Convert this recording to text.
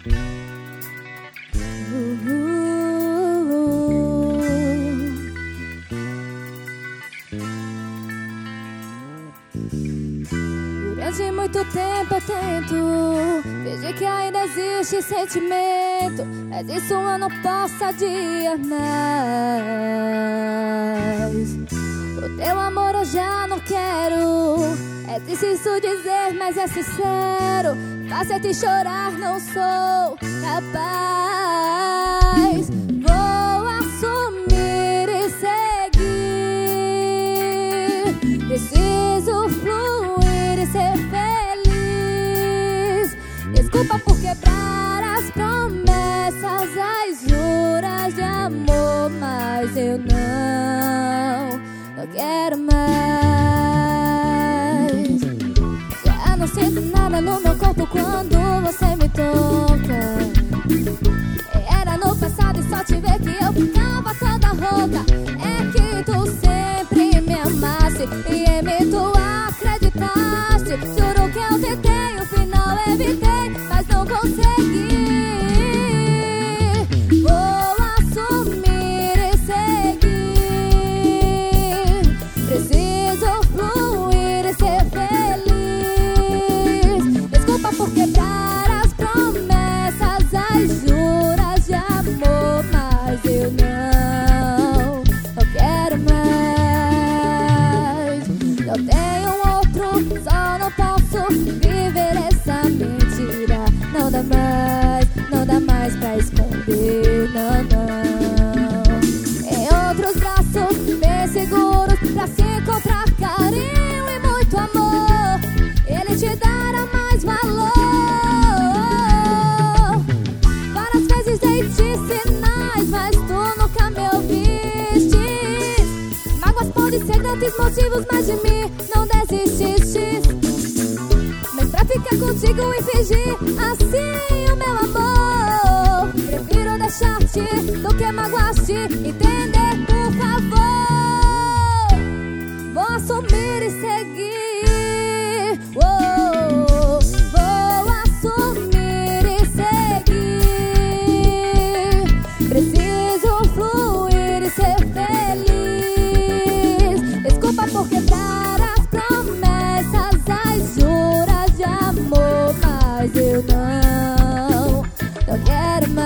Durante muito tempo eu tento fingir que ainda existe sentimento, mas isso eu não posso adiar mais. O teu amor eu já não quero, é difícil dizer, mas é sincero. Fazer te chorar não sou capaz. Vou assumir e seguir. Preciso fluir e ser feliz. Desculpa por quebrar as promessas, as juras de amor, mas eu não quero mais. Já não sinto nada no meu corpo quando você me toca. Era no passado e só te ver que eu ficava toda rouca. É que tu sempre me amasse e em mim tu acreditaste. Juro que eu tentei, o final evitei, mas não consegui. Vou assumir e seguir. Preciso fluir e ser feliz. Desculpa por quebrar as promessas, as juras de amor, mas eu não quero mais. Eu tenho outro, só não posso viver essa mentira. Não dá mais pra esconder, não. Em outros braços bem seguros pra se encontrar carinho e muito amor, ele te dará mais valor. Várias vezes dei-te sinais, mas tu nunca me ouviste. Mágoas podem ser grandes motivos, mas de mim não desististe. Mas pra ficar contigo e fingir assim o meu amor, prefiro deixar-te do que magoar-te. Entender, por favor. Vou assumir e seguir. Vou assumir e seguir. Preciso fluir e ser feliz. Desculpa por quebrar as promessas, as juras de amor, mas eu não quero mais.